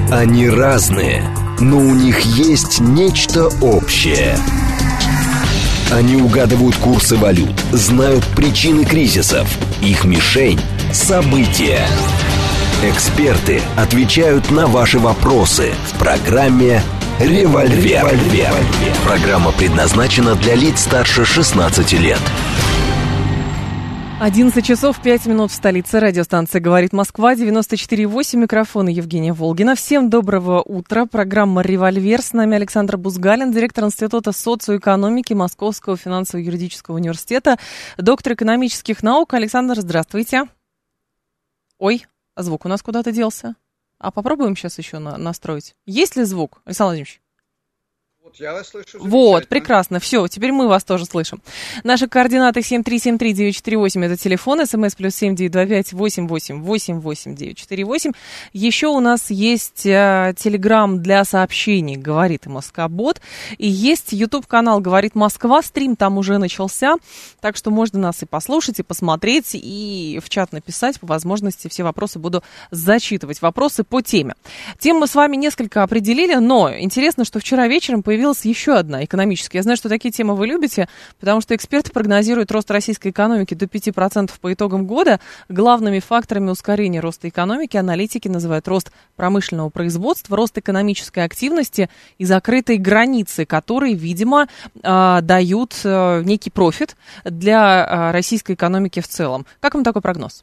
Они разные, но у них есть нечто общее. Они угадывают курсы валют, знают причины кризисов. Их мишень – события. Эксперты отвечают на ваши вопросы в программе «Револьвер». Программа предназначена для лиц старше 16 лет. 11 часов 5 минут в столице. Радиостанция «Говорит Москва», 94,8. Микрофон Евгения Волгина. Всем доброго утра. Программа «Револьвер». С нами Александр Бузгалин, директор Института социоэкономики Московского финансово-юридического университета, доктор экономических наук. Александр, здравствуйте. Ой, а звук у нас куда-то делся. А попробуем сейчас еще настроить. Есть ли звук, Александр Владимирович? Я вас слышу. Вот, прекрасно. Все, теперь мы вас тоже слышим. Наши координаты 7373948, это телефон, смс +7 925 88 88 948. Еще у нас есть телеграм для сообщений «Говорит Москобот». И есть YouTube-канал «Говорит Москва». Стрим там уже начался, так что можно нас и послушать, и посмотреть, и в чат написать. По возможности все вопросы буду зачитывать. Вопросы по теме. Тем мы с вами несколько определили, но интересно, что вчера вечером появилась еще одна экономическая. Я знаю, что такие темы вы любите, потому что эксперты прогнозируют рост российской экономики до 5% по итогам года. Главными факторами ускорения роста экономики аналитики называют рост промышленного производства, рост экономической активности и закрытые границы, которые, видимо, дают некий профит для российской экономики в целом. Как вам такой прогноз?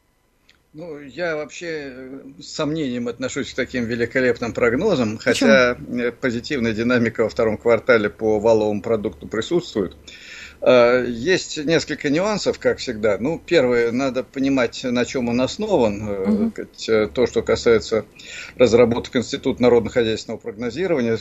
Ну, я вообще с сомнением отношусь к таким великолепным прогнозам, хотя позитивная динамика во втором квартале по валовому продукту присутствует. Есть несколько нюансов, как всегда. Ну, первое, надо понимать, на чем он основан. То, что касается разработок Института народно-хозяйственного прогнозирования,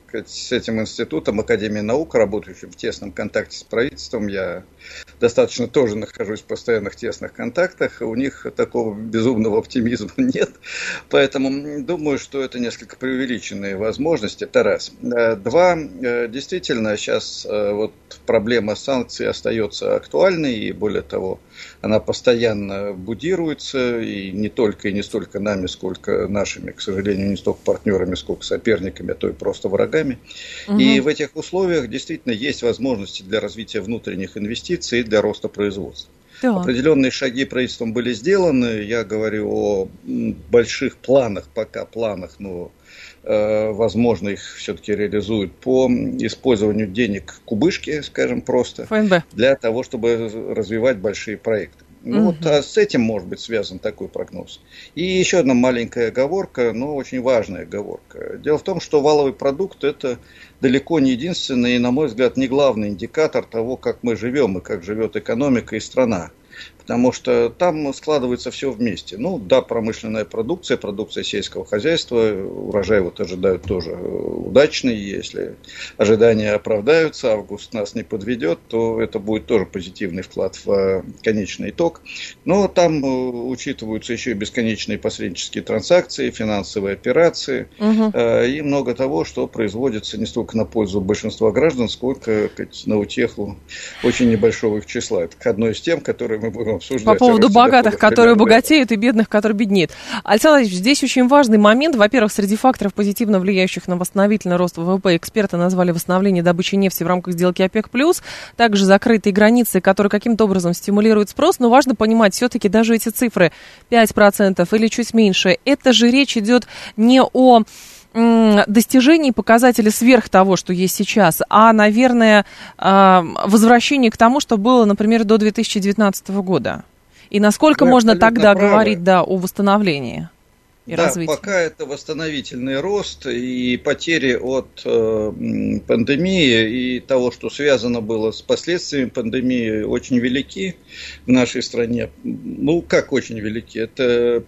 с этим институтом, Академией наук, работающим в тесном контакте с правительством, я достаточно тоже нахожусь в постоянных тесных контактах. У них такого безумного оптимизма нет. Поэтому думаю, что это несколько преувеличенные возможности. Это раз. Два, действительно, сейчас вот проблема санкций остается актуальной, и более того, она постоянно будируется, и не только и не столько нами, сколько нашими, к сожалению, не столько партнерами, сколько соперниками, а то и просто врагами. И в этих условиях действительно есть возможности для развития внутренних инвестиций и для роста производства. Да. Определенные шаги правительством были сделаны, я говорю о больших планах, пока планах, но возможно, их все-таки реализуют по использованию денег кубышки, скажем просто, ФНБ, для того, чтобы развивать большие проекты. Ну, вот, а с этим может быть связан такой прогноз. И еще одна маленькая оговорка, но очень важная оговорка. Дело в том, что валовый продукт – это далеко не единственный и, на мой взгляд, не главный индикатор того, как мы живем и как живет экономика и страна. Потому что там складывается все вместе. Ну да, промышленная продукция, продукция сельского хозяйства, урожай вот ожидают тоже удачный. Если ожидания оправдаются, август нас не подведет, то это будет тоже позитивный вклад в конечный итог. Но там учитываются еще и бесконечные посреднические транзакции, финансовые операции и много того, что производится не столько на пользу большинства граждан, сколько на утеху очень небольшого их числа. Это одно из тем, которые мы будем обсуждать. По поводу богатых, которые богатеют, и бедных, которые беднеют. Александр Владимирович, здесь очень важный момент. Во-первых, среди факторов, позитивно влияющих на восстановительный рост ВВП, эксперты назвали восстановление добычи нефти в рамках сделки ОПЕК+, также закрытые границы, которые каким-то образом стимулируют спрос. Но важно понимать, все-таки даже эти цифры 5% или чуть меньше, это же речь идет не о достижений показателей сверх того, что есть сейчас, а, наверное, возвращение к тому, что было, например, до 2019 года. И насколько можно тогда говорить, о восстановлении и развитии? Да, пока это восстановительный рост, и потери от пандемии и того, что связано было с последствиями пандемии, очень велики в нашей стране. Ну, как очень велики? Это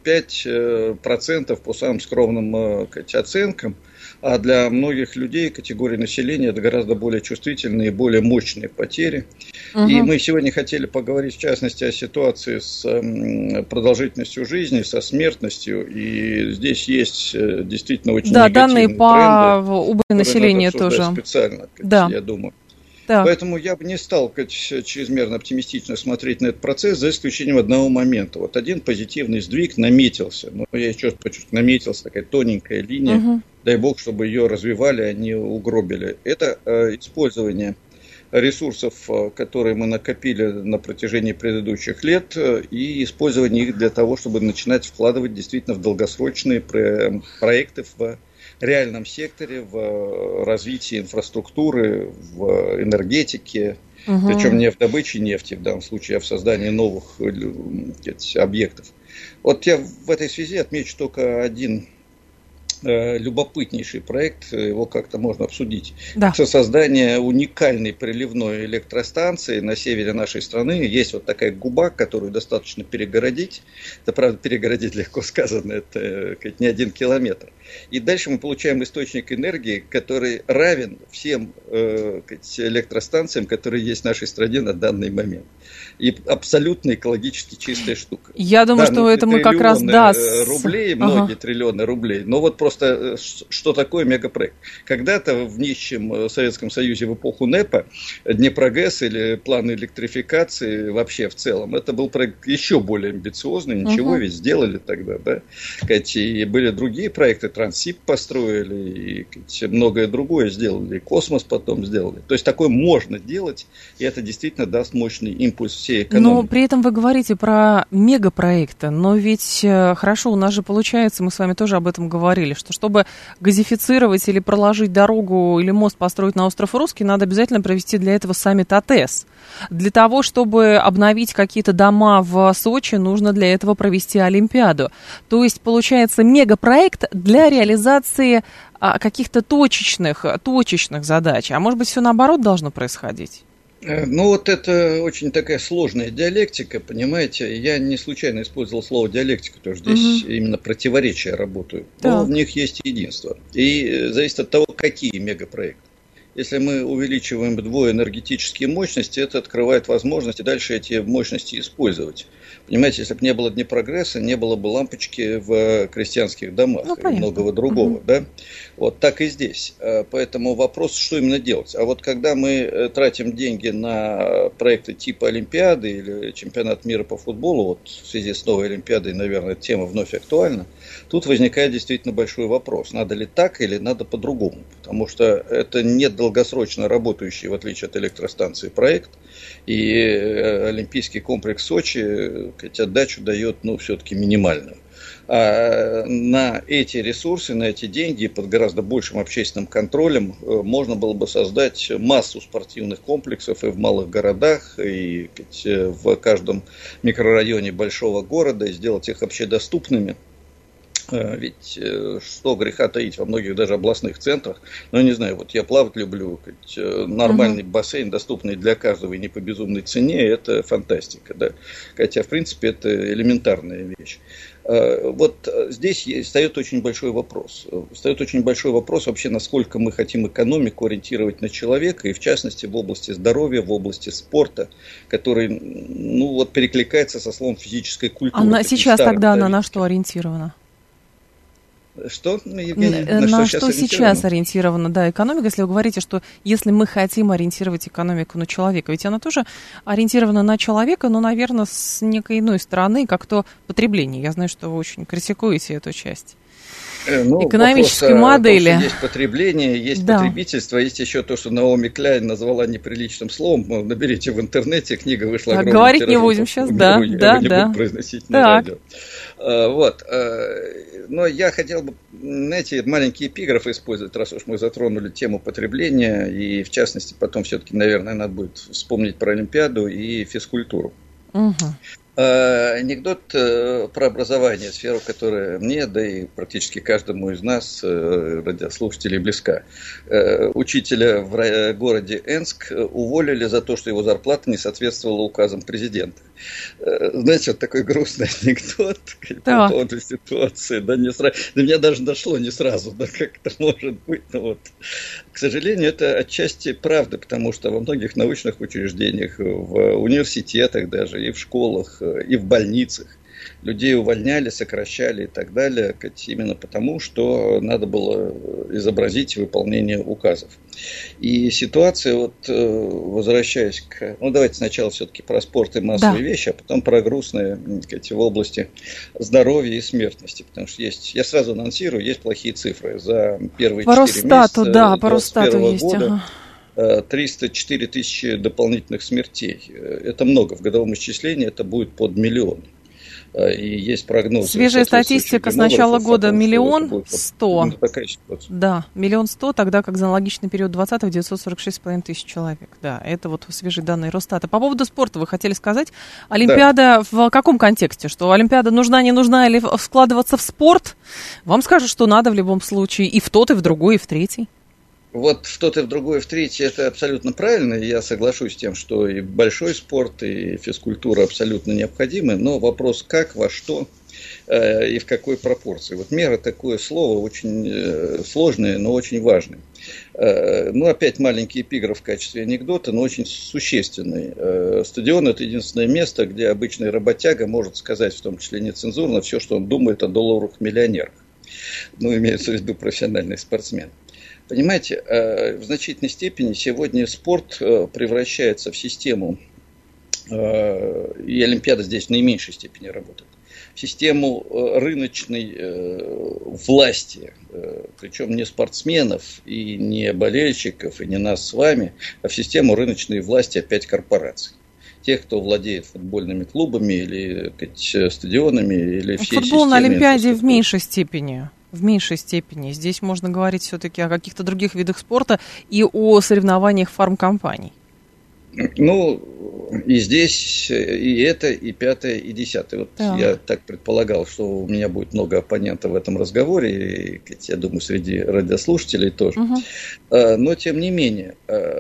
5% по самым скромным оценкам. А для многих людей, категории населения, это гораздо более чувствительные и более мощные потери. И мы сегодня хотели поговорить, в частности, о ситуации с продолжительностью жизни, со смертностью. И здесь есть действительно очень негативные данные по убыли населения тоже. Специально, я думаю. Так. Поэтому я бы не стал чрезмерно оптимистично смотреть на этот процесс, за исключением одного момента. Вот один позитивный сдвиг наметился. Но я еще почувствовал, наметился такая тоненькая линия. Дай бог, чтобы ее развивали, а не угробили. Это использование ресурсов, которые мы накопили на протяжении предыдущих лет, и использование их для того, чтобы начинать вкладывать действительно в долгосрочные проекты в реальном секторе, в развитии инфраструктуры, в энергетике, причем не в добыче нефти в данном случае, а в создании новых объектов. Вот я в этой связи отмечу только один любопытнейший проект, его как-то можно обсудить. Да. Это создание уникальной приливной электростанции на севере нашей страны. Есть вот такая губа, которую достаточно перегородить. Это, правда, перегородить легко сказано, это не 1 километр. И дальше мы получаем источник энергии, который равен всем электростанциям, которые есть в нашей стране на данный момент. И абсолютно экологически чистая штука. Я думаю, что это мы как раз рублей, многие триллионы рублей. Но вот просто что такое мегапроект? Когда-то в нищем Советском Союзе в эпоху НЭПа Днепрогэс или план электрификации вообще в целом, это был проект еще более амбициозный, ничего ведь сделали тогда, да? И были другие проекты, Транссиб построили, и многое другое сделали, и космос потом сделали. То есть такое можно делать, и это действительно даст мощный импульс всей экономики. Но при этом вы говорите про мегапроекты, но ведь хорошо, у нас же получается, мы с вами тоже об этом говорили, что чтобы газифицировать или проложить дорогу или мост построить на остров Русский, надо обязательно провести для этого саммит АТЭС. Для того, чтобы обновить какие-то дома в Сочи, нужно для этого провести Олимпиаду. То есть получается мегапроект для реализации каких-то точечных задач. А может быть, все наоборот должно происходить? Ну, вот это очень такая сложная диалектика, понимаете. Я не случайно использовал слово диалектика, потому что здесь именно противоречия работают. Но в них есть единство. И зависит от того, какие мегапроекты. Если мы увеличиваем вдвое энергетические мощности, это открывает возможности дальше эти мощности использовать. Понимаете, если бы не было Днепрогресса, не было бы лампочки в крестьянских домах и многого другого. Да? Вот так и здесь. Поэтому вопрос, что именно делать. А вот когда мы тратим деньги на проекты типа Олимпиады или Чемпионат мира по футболу, вот в связи с новой Олимпиадой, наверное, эта тема вновь актуальна, тут возникает действительно большой вопрос. Надо ли так или надо по-другому? Потому что это не долгосрочно работающий, в отличие от электростанции, проект. И Олимпийский комплекс Сочи отдачу дает, все-таки минимальную. А на эти ресурсы, на эти деньги под гораздо большим общественным контролем можно было бы создать массу спортивных комплексов и в малых городах, и в каждом микрорайоне большого города, и сделать их общедоступными. Ведь что греха таить, во многих даже областных центрах, не знаю, вот я плавать люблю, нормальный бассейн, доступный для каждого и не по безумной цене, это фантастика, да. Хотя, в принципе, это элементарная вещь. Вот здесь встает очень большой вопрос. Встает очень большой вопрос вообще, насколько мы хотим экономику ориентировать на человека, и в частности в области здоровья, в области спорта, который, перекликается со словом физической культуры. Она сейчас тогда она на что ориентирована? Что, Евгения? На что сейчас ориентирована, экономика, если вы говорите, что если мы хотим ориентировать экономику на человека, ведь она тоже ориентирована на человека, но, наверное, с некой иной стороны, как то потребление. Я знаю, что вы очень критикуете эту часть. Экономической модели. Есть потребление, есть потребительство, есть еще то, что Наоми Кляйн назвала неприличным словом. Наберите в интернете, книга вышла огромным тиражом. Говорить не будем сейчас, да. Не буду произносить на радио. Вот. Но я хотел бы, маленький эпиграф использовать, раз уж мы затронули тему потребления, и в частности потом все-таки, наверное, надо будет вспомнить про Олимпиаду и физкультуру. Анекдот про образование, сферу, которая мне, да и практически каждому из нас, радиослушателей, близка. Учителя в городе Энск уволили за то, что его зарплата не соответствовала указам президента. Знаете, вот такой грустный анекдот по поводу ситуации. Да, до меня даже дошло не сразу, как это может быть. К сожалению, это отчасти правда, потому что во многих научных учреждениях, в университетах даже, и в школах, и в больницах Людей увольняли, сокращали и так далее, именно потому, что надо было изобразить выполнение указов. И ситуация, вот возвращаясь к... Ну, давайте сначала все-таки про спорт и массовые вещи, а потом про грустные, в области здоровья и смертности. Потому что есть, я сразу анонсирую, есть плохие цифры. За первые 4 месяца 2021 года 304 тысячи дополнительных смертей. Это много. В годовом исчислении это будет под 1 миллион. И есть прогнозы. Свежая статистика с начала года 1 100 000. Да, 1 100 000, тогда как за аналогичный период 2020 946,5 тысяч человек. Да, это вот свежие данные Росстата. По поводу спорта вы хотели сказать? Олимпиада в каком контексте? Что Олимпиада нужна, не нужна, или складываться в спорт? Вам скажут, что надо в любом случае и в тот, и в другой, и в третий. Вот в тот и в другой, и в третий, это абсолютно правильно. Я соглашусь с тем, что и большой спорт, и физкультура абсолютно необходимы. Но вопрос как, во что и в какой пропорции. Вот мера — такое слово очень сложное, но очень важное. Ну, опять маленький эпиграф в качестве анекдота, но очень существенный. Стадион — это единственное место, где обычный работяга может сказать, в том числе нецензурно, все, что он думает о долларовых миллионерах. Ну, имеется в виду профессиональный спортсмен. Понимаете, в значительной степени сегодня спорт превращается в систему, и Олимпиада здесь в наименьшей степени работает, в систему рыночной власти, причем не спортсменов и не болельщиков, и не нас с вами, а в систему рыночной власти опять корпораций. Тех, кто владеет футбольными клубами или стадионами, или всей системой. Футбол на Олимпиаде в меньшей степени. В меньшей степени. Здесь можно говорить все-таки о каких-то других видах спорта и о соревнованиях фармкомпаний. Ну, и здесь и это, и пятое, и десятое. Вот я так предполагал, что у меня будет много оппонентов в этом разговоре, и, я думаю, среди радиослушателей тоже. Но, тем не менее,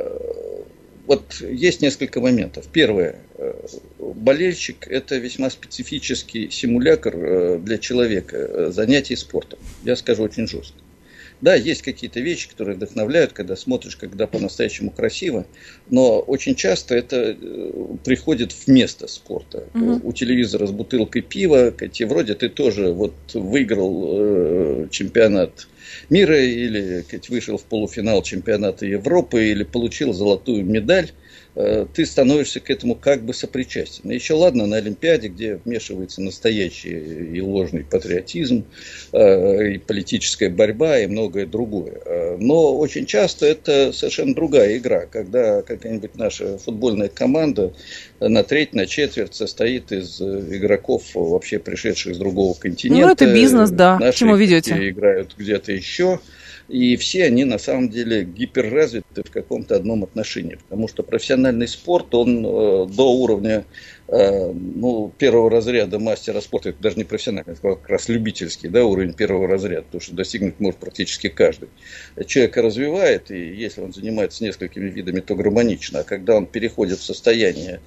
вот есть несколько моментов. Первое. Болельщик – это весьма специфический симулятор для человека занятий спортом. Я скажу очень жестко. Да, есть какие-то вещи, которые вдохновляют, когда смотришь, когда по-настоящему красиво, но очень часто это приходит вместо спорта. У телевизора с бутылкой пива, вроде ты тоже вот выиграл чемпионат мира или вышел в полуфинал чемпионата Европы или получил золотую медаль, ты становишься к этому как бы сопричастен. Еще ладно на Олимпиаде, где вмешивается настоящий и ложный патриотизм, и политическая борьба, и многое другое. Но очень часто это совершенно другая игра, когда какая-нибудь наша футбольная команда на треть, на четверть состоит из игроков, вообще пришедших с другого континента. Ну, это бизнес, да. К чему ведете? Играют где-то еще. И все они на самом деле гиперразвиты в каком-то одном отношении. Потому что профессиональный спорт, он до уровня первого разряда мастера спорта, это даже не профессиональный, это как раз любительский, да, уровень первого разряда, потому что достигнуть может практически каждый. Человека развивает, и если он занимается несколькими видами, то гармонично. А когда он переходит в состояние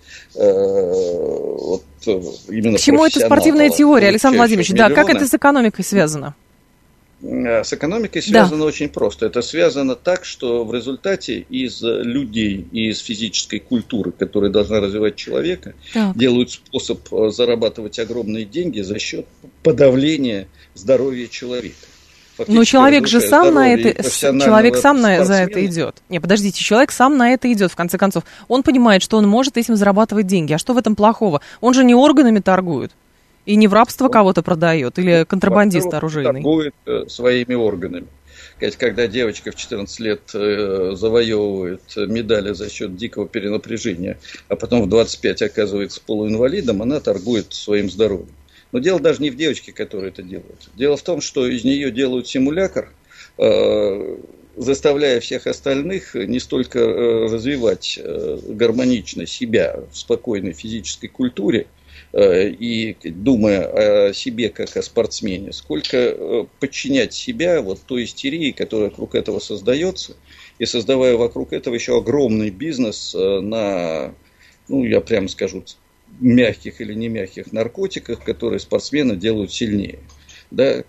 именно к чему это спортивная теория, Александр Владимирович? Да, как это с экономикой связано? С экономикой связано очень просто. Это связано так, что в результате из людей и из физической культуры, которая должна развивать человека, делают способ зарабатывать огромные деньги за счет подавления здоровья человека. Но человек же сам за это идет. Не, подождите, человек сам на это идет, в конце концов. Он понимает, что он может этим зарабатывать деньги. А что в этом плохого? Он же не органами торгует. И не в рабство кого-то продает, или контрабандист оружейный. Торгует своими органами. Когда девочка в 14 лет завоевывает медали за счет дикого перенапряжения, а потом в 25 оказывается полуинвалидом, она торгует своим здоровьем. Но дело даже не в девочке, которая это делает. Дело в том, что из нее делают симулятор, заставляя всех остальных не столько развивать гармонично себя в спокойной физической культуре, и думая о себе как о спортсмене, сколько подчинять себя вот той истерии, которая вокруг этого создается, и создавая вокруг этого еще огромный бизнес на, я прямо скажу, мягких или не мягких наркотиках, которые спортсмена делают сильнее. Да,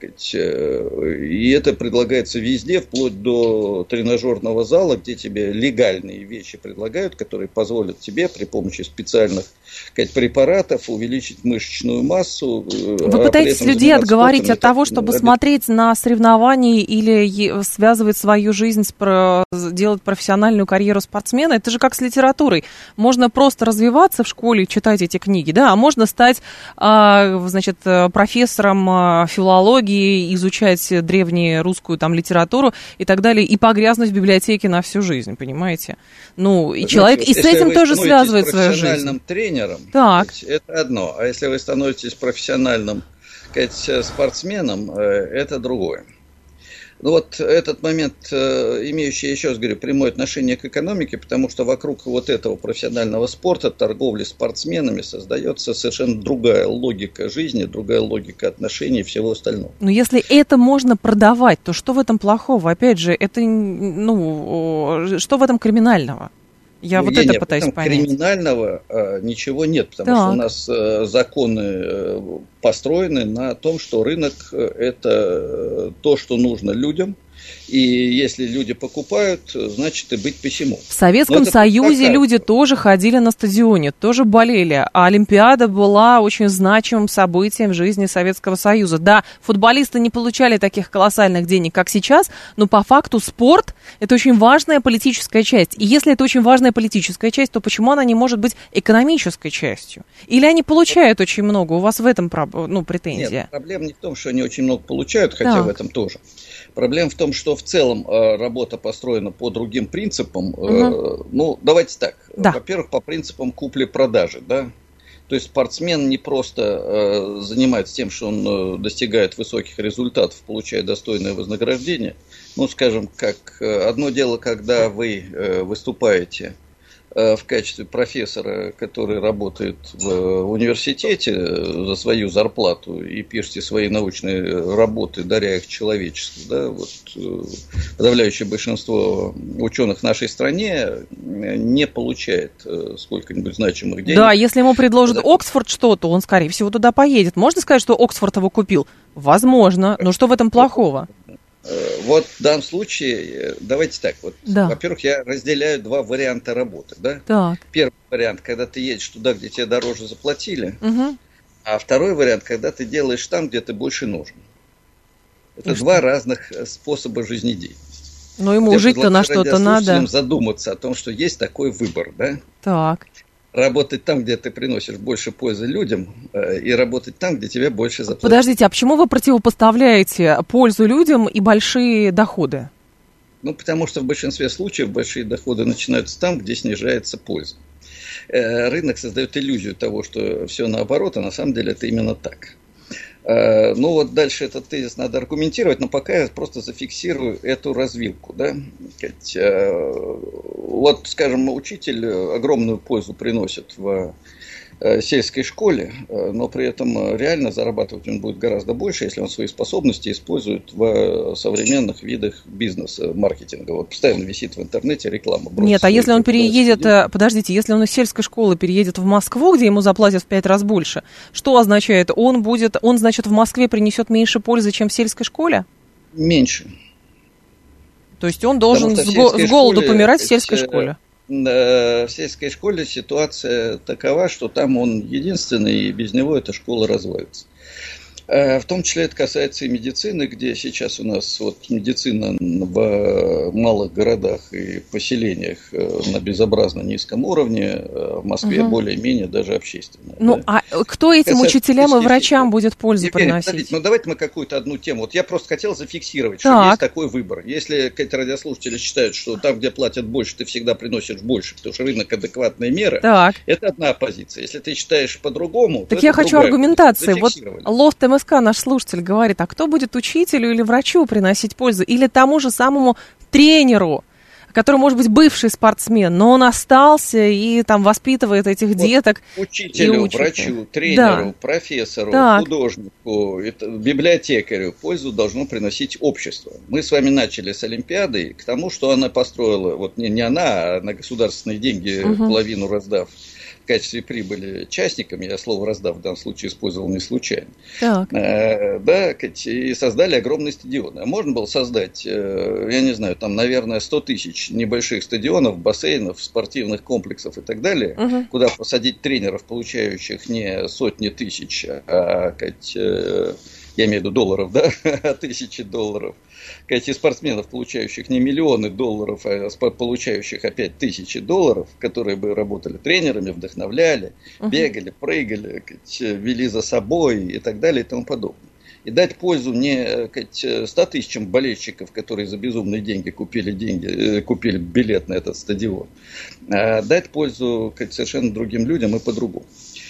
и это предлагается везде, вплоть до тренажерного зала, где тебе легальные вещи предлагают, которые позволят тебе при помощи специальных препаратов увеличить мышечную массу. Вы пытаетесь людей отговорить от того, чтобы смотреть на соревнования или связывать свою жизнь, делать профессиональную карьеру спортсмена? Это же как с литературой. Можно просто развиваться в школе, читать эти книги, да, а можно стать, значит, профессором филологии, изучать древнюю русскую там литературу и так далее, и погрязнуть в библиотеке на всю жизнь, понимаете? Ну, и человек и с этим тоже связывает свою жизнь. Профессиональным тренером, так. Это одно, а если вы становитесь профессиональным, спортсменом, это другое. Ну вот этот момент, имеющий, еще раз говорю, прямое отношение к экономике, потому что вокруг вот этого профессионального спорта, торговли спортсменами создается совершенно другая логика жизни, другая логика отношений и всего остального. Но если это можно продавать, то что в этом плохого? Опять же, это, что в этом криминального? Я вот это пытаюсь понять. Криминального ничего нет, потому что у нас законы построены на том, что рынок – это то, что нужно людям. И если люди покупают, значит и быть посему. В Советском Союзе люди тоже ходили на стадионе, тоже болели. А Олимпиада была очень значимым событием в жизни Советского Союза. Да, футболисты не получали таких колоссальных денег, как сейчас, но по факту спорт – это очень важная политическая часть. И если это очень важная политическая часть, то почему она не может быть экономической частью? Или они получают очень много? У вас в этом претензия? Нет, проблема не в том, что они очень много получают, хотя в этом тоже. Проблема в том, что в целом работа построена по другим принципам. Давайте так. Да. Во-первых, по принципам купли-продажи. Да? То есть спортсмен не просто занимается тем, что он достигает высоких результатов, получая достойное вознаграждение. Скажем, как одно дело, когда вы выступаете в качестве профессора, который работает в университете за свою зарплату и пишете свои научные работы, даря их человечеству. Да, подавляющее большинство ученых в нашей стране не получает сколько-нибудь значимых денег. Да, если ему предложат Оксфорд что-то, он, скорее всего, туда поедет. Можно сказать, что Оксфорд его купил? Возможно. Но что в этом плохого? Вот в данном случае, давайте так, во-первых, я разделяю два варианта работы, да? Так. Первый вариант, когда ты едешь туда, где тебе дороже заплатили, а второй вариант, когда ты делаешь там, где ты больше нужен. Это два разных способа жизнедеятельности. Но ему жить-то на что-то надо. Задуматься о том, что есть такой выбор, да? Так. Работать там, где ты приносишь больше пользы людям, и работать там, где тебе больше заплатят. Подождите, а почему вы противопоставляете пользу людям и большие доходы? Потому что в большинстве случаев большие доходы начинаются там, где снижается польза. Рынок создает иллюзию того, что все наоборот, а на самом деле это именно так. Дальше этот тезис надо аргументировать, но пока я просто зафиксирую эту развилку. Да? Скажем, учитель огромную пользу приносит в сельской школе, но при этом реально зарабатывать он будет гораздо больше, если он свои способности использует в современных видах бизнеса, маркетинга. Постоянно висит в интернете реклама. Нет, а если он переедет, если он из сельской школы переедет в Москву, где ему заплатят в 5 раз больше, что означает? Он, значит, в Москве принесет меньше пользы, чем в сельской школе? Меньше. То есть он должен с голоду помирать в сельской школе? В сельской школе ситуация такова, что там он единственный, и без него эта школа развалится. В том числе это касается и медицины, где сейчас у нас медицина в малых городах и поселениях на безобразно низком уровне, в Москве более-менее даже общественная. А кто этим учителям и врачам будет пользу приносить? Давайте мы какую-то одну тему. Я просто хотел зафиксировать, что есть такой выбор. Если радиослушатели считают, что там, где платят больше, ты всегда приносишь больше, потому что рынок адекватная мера, это одна позиция. Если ты считаешь по-другому, так я хочу аргументации. Лофт МСК, наш слушатель, говорит, а кто будет учителю или врачу приносить пользу? Или тому же самому тренеру, который, может быть, бывший спортсмен, но он остался и там воспитывает этих деток. Учителю, врачу, тренеру, профессору, художнику, библиотекарю пользу должно приносить общество. Мы с вами начали с Олимпиады к тому, что она построила, не она, а на государственные деньги половину раздав, качестве прибыли частникам, я слово «раздав» в данном случае использовал не случайно, Так. да, и создали огромные стадионы. А можно было создать, я не знаю, там, наверное, 100 тысяч небольших стадионов, бассейнов, спортивных комплексов и так далее, куда посадить тренеров, получающих не сотни тысяч, а, я имею в виду долларов, да, а тысячи долларов. И спортсменов, получающих не миллионы долларов, а получающих опять тысячи долларов, которые бы работали тренерами, вдохновляли, бегали, прыгали, вели за собой и так далее и тому подобное. И дать пользу не 100 тысячам болельщиков, которые за безумные деньги купили билет на этот стадион, а дать пользу совершенно другим людям и по-другому.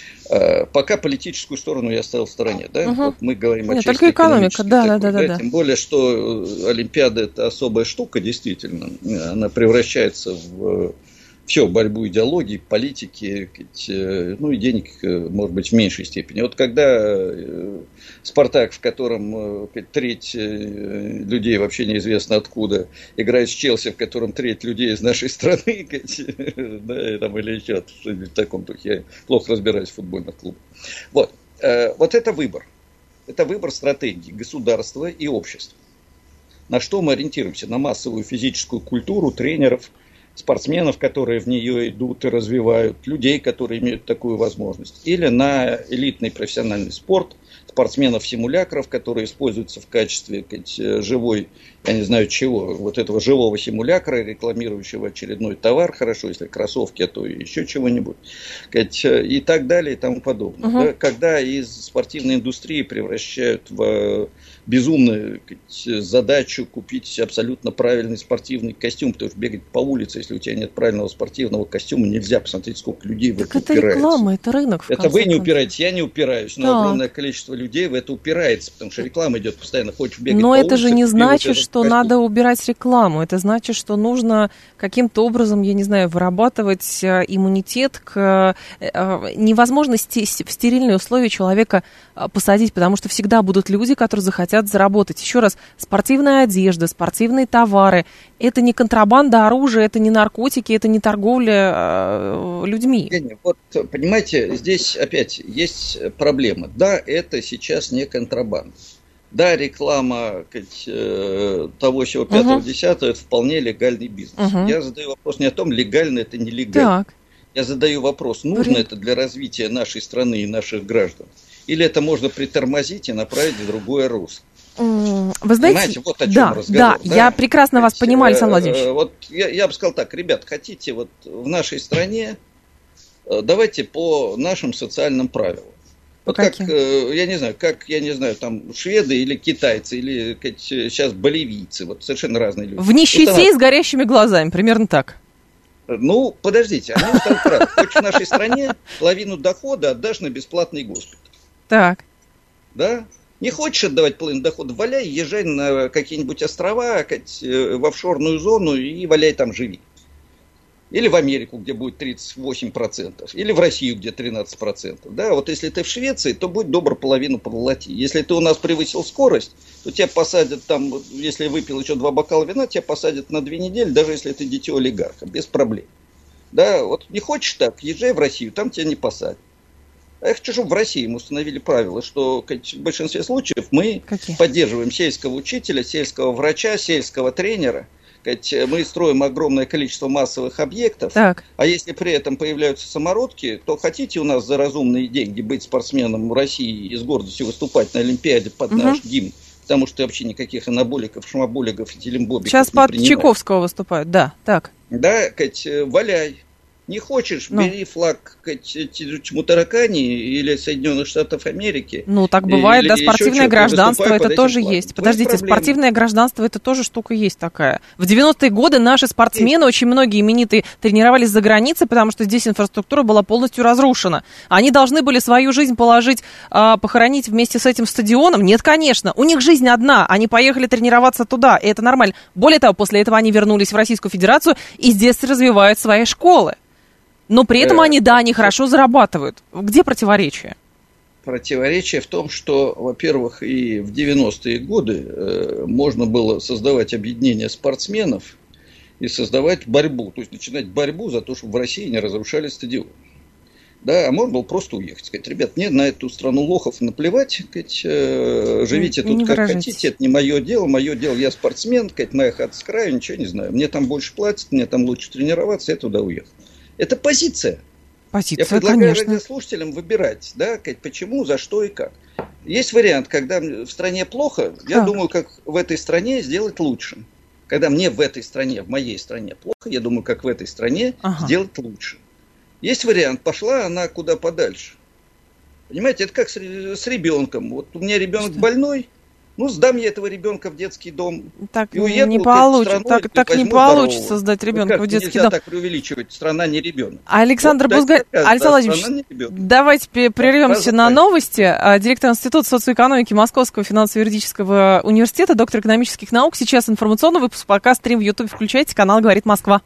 Пока политическую сторону я оставил в стороне, да? Вот мы говорим о чисто только экономика, да. Тем более, что Олимпиада — это особая штука, действительно. Она превращается в все, борьбу идеологии, политики, ну и денег, может быть, в меньшей степени. Вот когда «Спартак», в котором треть людей вообще неизвестно откуда, играет с «Челси», в котором треть людей из нашей страны, да, там, или еще в таком духе, я плохо разбираюсь в футбольных клубах. Вот это выбор. Это выбор стратегии государства и общества. На что мы ориентируемся? На массовую физическую культуру тренеров, спортсменов, которые в нее идут и развивают, людей, которые имеют такую возможность, или на элитный профессиональный спорт, спортсменов-симулякров, которые используются в качестве живой, я не знаю чего, вот этого живого симулякра, рекламирующего очередной товар, хорошо, если кроссовки, а то и еще чего-нибудь, и так далее и тому подобное. Да, когда из спортивной индустрии превращают в безумную задачу купить абсолютно правильный спортивный костюм, потому что бегать по улице, если у тебя нет правильного спортивного костюма, нельзя. Посмотреть, сколько людей в это упирается. Это реклама, это рынок. Это вы не упираетесь, я не упираюсь, но огромное количество людей в это упирается, потому что реклама идет постоянно, хочешь бегать по улице. Но это же не значит, что надо убирать рекламу, это значит, что нужно каким-то образом, я не знаю, вырабатывать иммунитет к невозможности в стерильные условия человека посадить, потому что всегда будут люди, которые захотят заработать. Еще раз, спортивная одежда, спортивные товары – это не контрабанда оружия, это не наркотики, это не торговля людьми. Вот, понимаете, здесь опять есть проблема. Да, это сейчас не контрабанда. Да, реклама того, сего 5-10, это вполне легальный бизнес. Я задаю вопрос не о том, легально это, нелегально. Так. Я задаю вопрос, нужно это для развития нашей страны и наших граждан? Или это можно притормозить и направить в другое русло? Вы знаете, вот о чем разговор. Да, я прекрасно вас понимаю, Александр Владимирович. Вот я бы сказал так, ребят, хотите вот в нашей стране, давайте по нашим социальным правилам. Вот как, я не знаю, там шведы или китайцы, или сейчас боливийцы, вот совершенно разные люди. В нищете и с горящими глазами, примерно так. Ну, подождите, они устают правда. Хочешь в нашей стране, половину дохода отдашь на бесплатный госпиталь. Так. Да? Не хочешь отдавать половину дохода, валяй, езжай на какие-нибудь острова, в офшорную зону и валяй там, живи. Или в Америку, где будет 38%, или в Россию, где 13%. Да, вот если ты в Швеции, то будь добр, половину поглоти. Если ты у нас превысил скорость, то тебя посадят там, если выпил еще 2 бокала вина, тебя посадят на 2 недели, даже если ты дитё олигарха, без проблем. Да, вот не хочешь так, езжай в Россию, там тебя не посадят. А я хочу, чтобы в России мы установили правило, что в большинстве случаев мы поддерживаем сельского учителя, сельского врача, сельского тренера. Мы строим огромное количество массовых объектов, а если при этом появляются самородки, то хотите у нас за разумные деньги быть спортсменом в России и с гордостью выступать на Олимпиаде под наш гимн, потому что вообще никаких анаболиков, шмаболиков и телембобиков сейчас под Чайковского выступают, да, так. Да, валяй. Не хочешь, бери флаг Чмутаракани или Соединенных Штатов Америки. Ну, так бывает, да, спортивное гражданство, это тоже есть. Подождите, спортивное гражданство, это тоже штука есть такая. В 90-е годы наши спортсмены, очень многие именитые, тренировались за границей, потому что здесь инфраструктура была полностью разрушена. Они должны были свою жизнь положить, похоронить вместе с этим стадионом? Нет, конечно. У них жизнь одна, они поехали тренироваться туда, и это нормально. Более того, после этого они вернулись в Российскую Федерацию и здесь развивают свои школы. Но при этом они хорошо зарабатывают. Где противоречие? Противоречие в том, что, во-первых, и в 90-е годы можно было создавать объединения спортсменов и создавать борьбу. То есть начинать борьбу за то, чтобы в России не разрушали стадион. Да, а можно было просто уехать. Сказать, ребят, мне на эту страну лохов наплевать, сказать, живите тут как хотите, это не мое дело, я спортсмен, сказать, моя хата с краю, ничего не знаю. Мне там больше платят, мне там лучше тренироваться, я туда уехал. Это позиция. Я предлагаю радиослушателям выбирать, да, сказать, почему, за что и как. Есть вариант, когда в стране плохо, я думаю, как в этой стране сделать лучше. Когда мне в этой стране, в моей стране плохо, я думаю, как в этой стране сделать лучше. Есть вариант, пошла она куда подальше. Понимаете, это как с ребенком. Вот у меня ребенок больной, сдам я этого ребенка в детский дом. Так и уеду, не получится, так не получится сдать ребенка в детский дом. Нельзя так преувеличивать, страна не ребенок. Александр Бузгалин, Александр Владимирович, давайте прервемся на новости. Директор Института социоэкономики Московского финансово-юридического университета, доктор экономических наук. Сейчас информационный выпуск, пока стрим в Ютубе включайте, канал «Говорит Москва».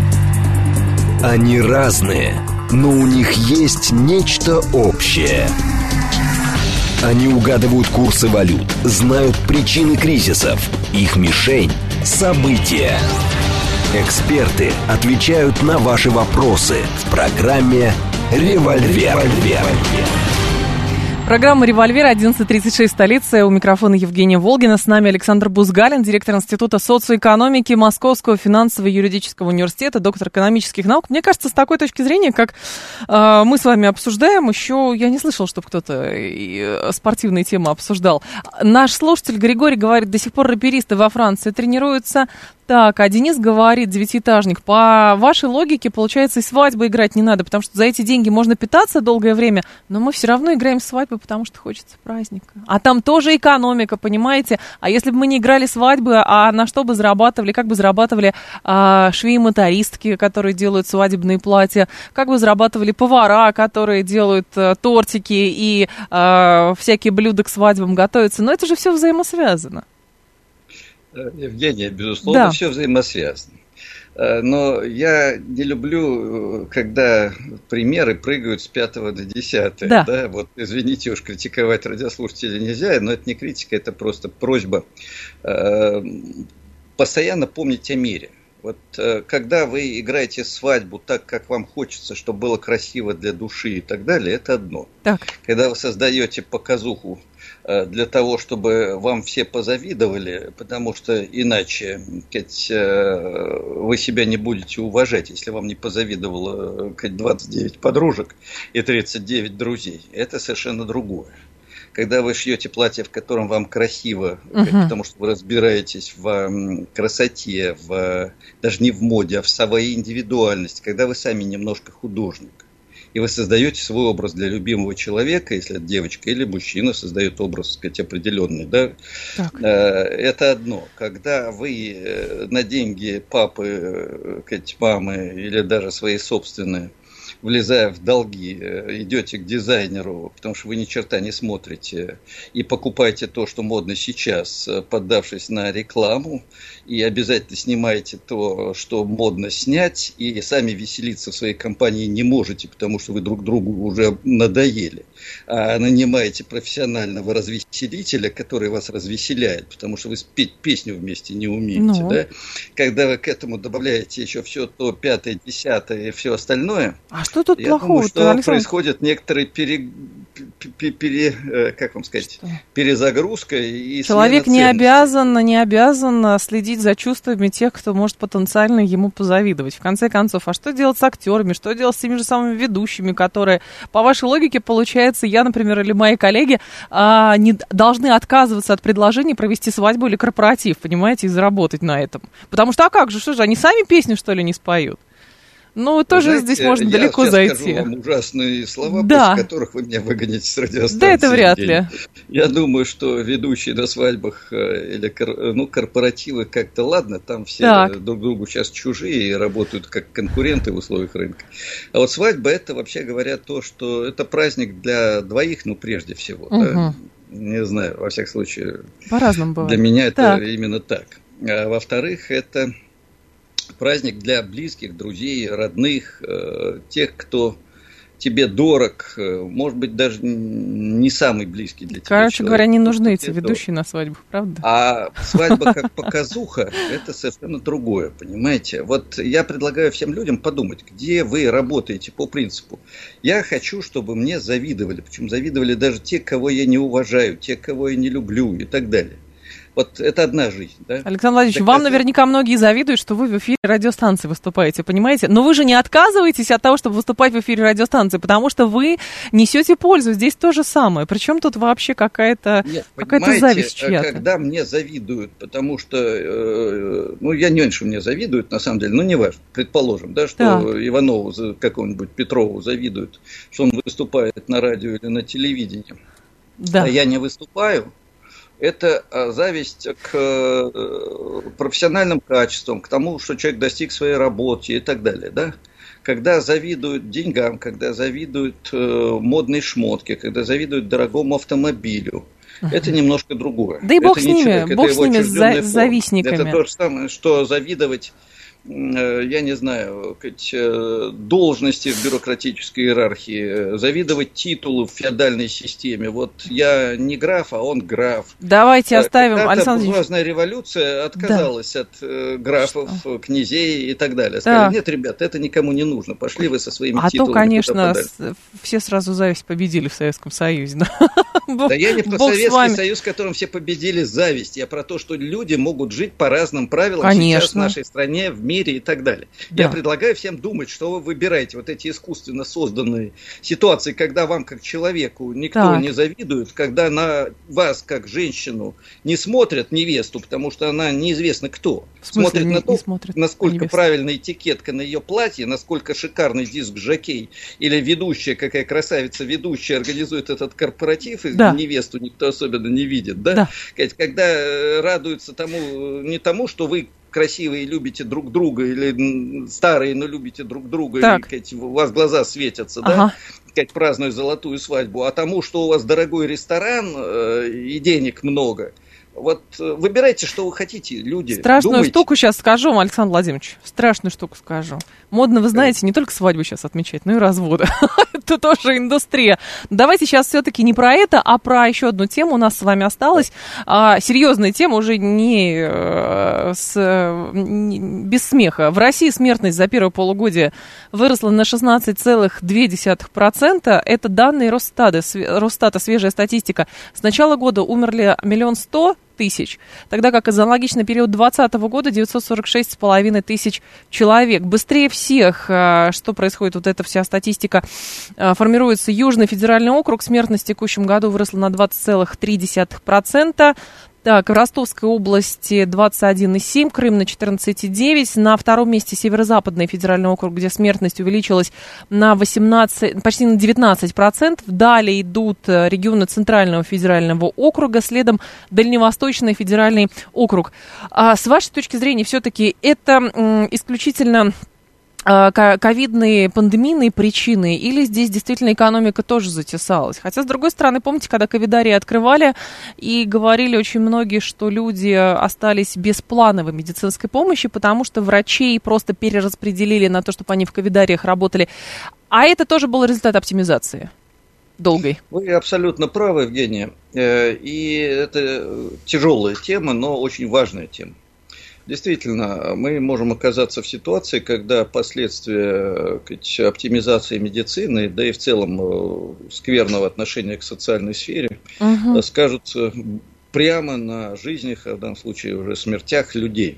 Они разные, но у них есть нечто общее. Они угадывают курсы валют, знают причины кризисов. Их мишень – события. Эксперты отвечают на ваши вопросы в программе «Револьвер». Программа «Револьвер», 11:36, столица. У микрофона Евгения Волгина. С нами Александр Бузгалин, директор Института социоэкономики Московского финансово-юридического университета, доктор экономических наук. Мне кажется, с такой точки зрения, как мы с вами обсуждаем, еще я не слышал, чтобы кто-то спортивные темы обсуждал. Наш слушатель Григорий говорит, до сих пор рэперисты во Франции тренируются. Так, а Денис говорит, девятиэтажник, по вашей логике, получается, и свадьбы играть не надо, потому что за эти деньги можно питаться долгое время, но мы все равно играем в свадьбы, потому что хочется праздника. А там тоже экономика, понимаете? А если бы мы не играли свадьбы, а на что бы зарабатывали, как бы зарабатывали швеи-мотористки, которые делают свадебные платья, как бы зарабатывали повара, которые делают тортики и всякие блюда к свадьбам готовятся. Но это же все взаимосвязано. Евгения, безусловно, все взаимосвязано. Но я не люблю, когда примеры прыгают с 5 до 10. Да. Вот, извините уж, критиковать радиослушателей нельзя, но это не критика, это просто просьба постоянно помнить о мире. Вот когда вы играете свадьбу так, как вам хочется, чтобы было красиво для души и так далее, это одно. Так. Когда вы создаете показуху для того, чтобы вам все позавидовали, потому что иначе вы себя не будете уважать, если вам не позавидовало 29 подружек и 39 друзей. Это совершенно другое. Когда вы шьете платье, в котором вам красиво, потому что вы разбираетесь в красоте, даже не в моде, а в своей индивидуальности, когда вы сами немножко художник, и вы создаете свой образ для любимого человека, если это девочка или мужчина создает образ, так сказать, определенный, да? Это одно. Когда вы на деньги папы, мамы или даже свои собственные, влезая в долги, идете к дизайнеру, потому что вы ни черта не смотрите, и покупаете то, что модно сейчас, поддавшись на рекламу, и обязательно снимаете то, что модно снять, и сами веселиться в своей компании не можете, потому что вы друг другу уже надоели, а нанимаете профессионального развеселителя, который вас развеселяет, потому что вы спеть песню вместе не умеете, да? Когда вы к этому добавляете еще все то, 5-е, 10-е и все остальное, а что тут плохого? Думаю, что происходит некоторый перезагрузка. И человек не обязан следить за чувствами тех, кто может потенциально ему позавидовать. В конце концов, а что делать с актерами, что делать с теми же самыми ведущими, которые, по вашей логике, получается, я, например, или мои коллеги не должны отказываться от предложения провести свадьбу или корпоратив, понимаете, и заработать на этом. Потому что, а как же, что же, они сами песню, что ли, не споют? Ну, тоже знаете, здесь можно далеко зайти. Я сейчас скажу вам ужасные слова, после которых вы меня выгоните с радиостанции. Да, это вряд ли. Я думаю, что ведущие на свадьбах или корпоративы как-то, ладно, там все друг другу сейчас чужие и работают как конкуренты в условиях рынка. А вот свадьба, это, вообще говоря, то, что это праздник для двоих, прежде всего. Да? Не знаю, во всяком случае. По-разному бывает. Для меня это именно так. А во-вторых, это праздник для близких, друзей, родных, тех, кто тебе дорог, может быть, даже не самый близкий для тебя Короче человек. говоря, не нужны эти ведущие на свадьбах, правда? А свадьба как показуха – это совершенно другое, понимаете? Вот я предлагаю всем людям подумать, где вы работаете по принципу. Я хочу, чтобы мне завидовали, причем завидовали даже те, кого я не уважаю, те, кого я не люблю и так далее. Вот это одна жизнь, да? Александр Владимирович, вам наверняка многие завидуют, что вы в эфире радиостанции выступаете, понимаете? Но вы же не отказываетесь от того, чтобы выступать в эфире радиостанции, потому что вы несете пользу. Здесь то же самое. Причем тут вообще какая-то зависть чья-то? Когда мне завидуют, потому что, я не уверен, что мне завидуют, на самом деле, не важно. Предположим, да, что Иванову, какому-нибудь Петрову завидуют, что он выступает на радио или на телевидении, а я не выступаю. Это зависть к профессиональным качествам, к тому, что человек достиг своей работы и так далее. Да? Когда завидуют деньгам, когда завидуют модной шмотке, когда завидуют дорогому автомобилю, это немножко другое. Да и бог с ними, бог с ними, с завистниками. Это то же самое, что завидовать, я не знаю, должности в бюрократической иерархии, завидовать титулу в феодальной системе. Вот я не граф, а он граф. Давайте оставим, Александр Ильич. Буржуазная революция отказалась от графов, князей и так далее. Сказали, нет, ребят, это никому не нужно. Пошли вы со своими титулами. А то, конечно, все сразу зависть победили в Советском Союзе. Да я не про Советский Союз, в котором все победили зависть. Я про то, что люди могут жить по разным правилам сейчас в нашей стране, в мире и так далее. Я предлагаю всем думать, что вы выбираете вот эти искусственно созданные ситуации, когда вам как человеку никто не завидует, когда на вас как женщину не смотрят невесту, потому что она неизвестно кто. Смотрят на то, насколько правильная этикетка на ее платье, насколько шикарный диск-жокей или ведущая, какая красавица ведущая организует этот корпоратив, и невесту никто особенно не видит. Да? Когда радуются не тому, что вы красивые любите друг друга, или старые, но любите друг друга, и у вас глаза светятся, празднуя золотую свадьбу, а тому, что у вас дорогой ресторан и денег много. Вот выбирайте, что вы хотите, люди. Страшную штуку сейчас скажу, Александр Владимирович. Страшную штуку скажу. Модно, вы знаете, не только свадьбу сейчас отмечать, но и разводы. Это тоже индустрия. Давайте сейчас все-таки не про это, а про еще одну тему у нас с вами осталась. Серьезная тема, уже без смеха. В России смертность за первое полугодие выросла на 16,2%. Это данные Росстата, свежая статистика. С начала года умерли 1 100 000, тогда как за аналогичный период 2020 года 946,5 тысяч человек. Быстрее всех, что происходит, вот эта вся статистика, формируется Южный федеральный округ. Смертность в текущем году выросла на 20,3%. Так, в Ростовской области 21,7, Крым на 14,9. На втором месте Северо-Западный федеральный округ, где смертность увеличилась на 18, почти на 19%. Далее идут регионы Центрального федерального округа, следом Дальневосточный федеральный округ. С вашей точки зрения, все-таки это исключительно ковидные, пандемийные причины, или здесь действительно экономика тоже затесалась? Хотя, с другой стороны, помните, когда ковидарии открывали и говорили очень многие, что люди остались без плановой медицинской помощи, потому что врачей просто перераспределили на то, чтобы они в ковидариях работали. А это тоже был результат оптимизации долгой. Вы абсолютно правы, Евгения. И это тяжелая тема, но очень важная тема. Действительно, мы можем оказаться в ситуации, когда последствия оптимизации медицины, да и в целом скверного отношения к социальной сфере, скажутся прямо на жизнях, а в данном случае уже смертях людей.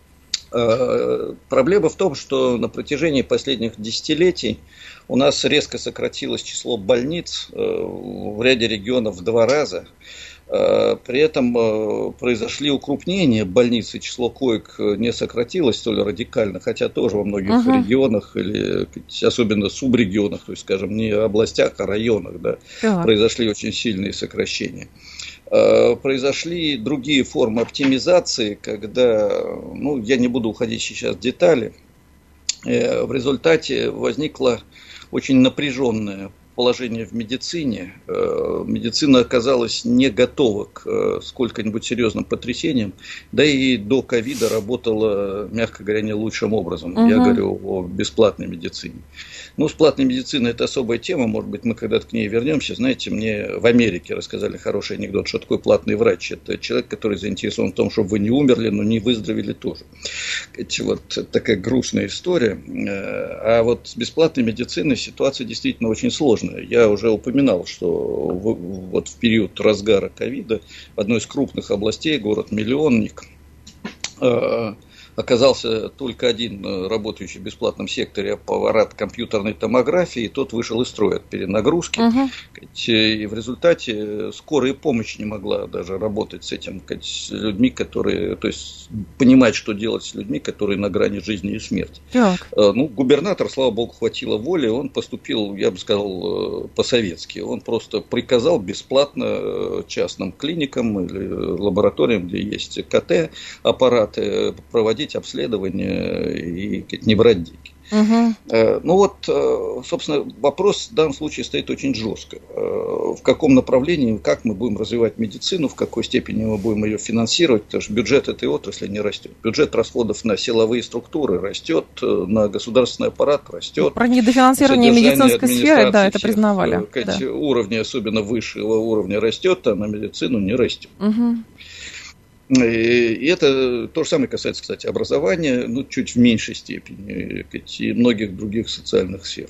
Проблема в том, что на протяжении последних десятилетий у нас резко сократилось число больниц в ряде регионов в 2 раза. При этом произошли укрупнения больниц, и число коек не сократилось столь радикально, хотя тоже во многих регионах, или особенно субрегионах, то есть, скажем, не областях, а районах, произошли очень сильные сокращения. Произошли другие формы оптимизации, когда, я не буду уходить сейчас в детали, в результате возникла очень напряженная положение в медицине. Медицина оказалась не готова к сколько-нибудь серьезным потрясениям, да и до ковида работала, мягко говоря, не лучшим образом. Я говорю о бесплатной медицине. Ну, с платной медициной это особая тема, может быть, мы когда-то к ней вернемся. Знаете, мне в Америке рассказали хороший анекдот, что такое платный врач. Это человек, который заинтересован в том, чтобы вы не умерли, но не выздоровели тоже. Вот такая грустная история. А вот с бесплатной медициной ситуация действительно очень сложная. Я уже упоминал, что вот в период разгара ковида в одной из крупных областей, город-миллионник, оказался только один работающий в бесплатном секторе аппарат компьютерной томографии, и тот вышел из строя от перенагрузки. И в результате скорая помощь не могла даже работать с этим, с людьми, которые, то есть понимать, что делать с людьми, которые на грани жизни и смерти. Ну, губернатор, слава богу, хватило воли, он поступил, я бы сказал, по-советски. Он просто приказал бесплатно частным клиникам или лабораториям, где есть КТ-аппараты, проводить обследование и не брать деньги. Ну вот, собственно, вопрос в данном случае стоит очень жестко. В каком направлении, как мы будем развивать медицину, в какой степени мы будем ее финансировать, потому что бюджет этой отрасли не растет. Бюджет расходов на силовые структуры растет, на государственный аппарат растет. Про недофинансирование медицинской сферы, да, это признавали. Да. Уровни, особенно высшего уровня, растет, а на медицину не растет. И это то же самое касается, кстати, образования, ну, чуть в меньшей степени, и многих других социальных сфер.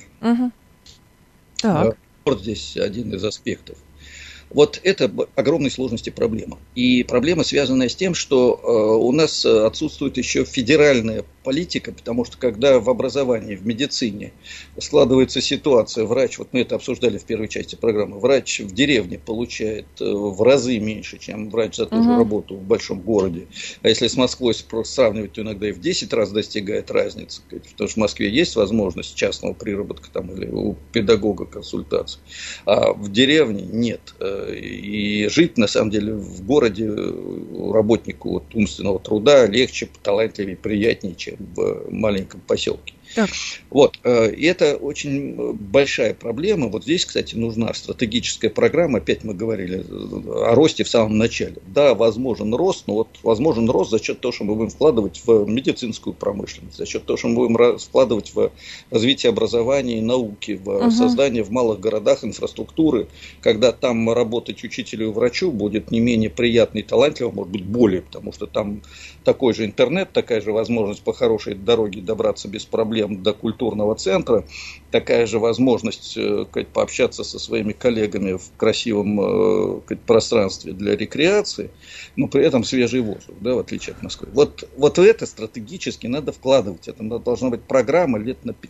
Так. Вот здесь один из аспектов. Вот это огромной сложности проблема. И проблема, связанная с тем, что у нас отсутствует еще федеральная политика, потому что когда в образовании, в медицине складывается ситуация, врач, вот мы это обсуждали в первой части программы, врач в деревне получает в разы меньше, чем врач за ту же работу в большом городе. А если с Москвой сравнивать, то иногда и в 10 раз достигает разницы, потому что в Москве есть возможность частного приработка там, или у педагога консультации, а в деревне нет. И жить, на самом деле, в городе работнику вот, умственного труда легче, талантливее, приятнее, чем в маленьком поселке. Так. Вот, и это очень большая проблема. Вот здесь, кстати, нужна стратегическая программа. Опять мы говорили о росте в самом начале. Да, возможен рост, но вот возможен рост за счет того, что мы будем вкладывать в медицинскую промышленность, за счет того, что мы будем вкладывать в развитие образования и науки, в создание в малых городах инфраструктуры, когда там работать учителю и врачу будет не менее приятно и талантливо, может быть, более, потому что там такой же интернет, такая же возможность по хорошей дороге добраться без проблем до культурного центра, такая же возможность пообщаться со своими коллегами в красивом пространстве для рекреации, но при этом свежий воздух, да, в отличие от Москвы. Вот в это стратегически надо вкладывать. Это должна быть программа лет на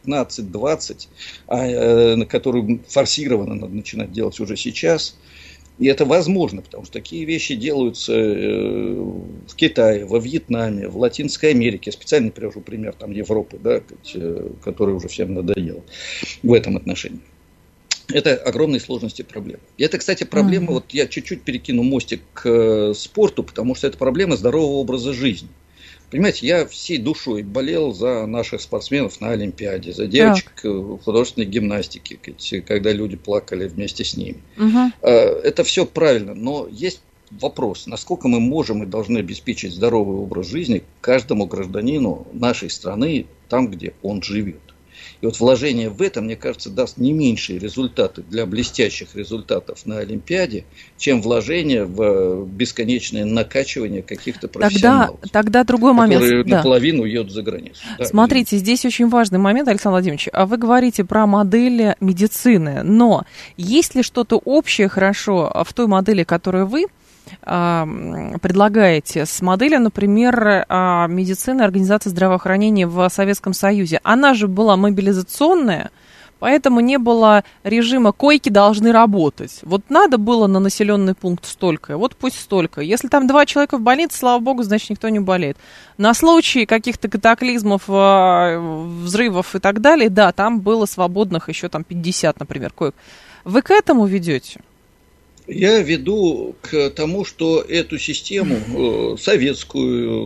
15-20, на которую форсированно надо начинать делать уже сейчас. И это возможно, потому что такие вещи делаются в Китае, во Вьетнаме, в Латинской Америке. Я специально привожу пример там, Европы, да, который уже всем надоел в этом отношении. Это огромные сложности проблемы. И это, кстати, проблема, вот я чуть-чуть перекину мостик к спорту, потому что это проблема здорового образа жизни. Понимаете, я всей душой болел за наших спортсменов на Олимпиаде, за девочек художественной гимнастики, когда люди плакали вместе с ними. Это все правильно, но есть вопрос, насколько мы можем и должны обеспечить здоровый образ жизни каждому гражданину нашей страны там, где он живет. И вот вложение в это, мне кажется, даст не меньшие результаты для блестящих результатов на Олимпиаде, чем вложение в бесконечное накачивание каких-то профессионалов. Тогда другой момент. Которые наполовину едут за границу. Да, смотрите, здесь очень важный момент, Александр Владимирович. Вы говорите про модели медицины, но есть ли что-то общее хорошо в той модели, которую вы предлагаете, с моделью, например, медицины, организации здравоохранения в Советском Союзе? Она же была мобилизационная, поэтому не было режима койки должны работать. Вот надо было на населенный пункт столько, вот пусть столько. Если там 2 человека в больнице, слава богу, значит никто не болеет. На случай каких-то катаклизмов, взрывов и так далее, да, там было свободных еще там 50, например, коек. Вы к этому ведете? Я веду к тому, что эту систему советскую,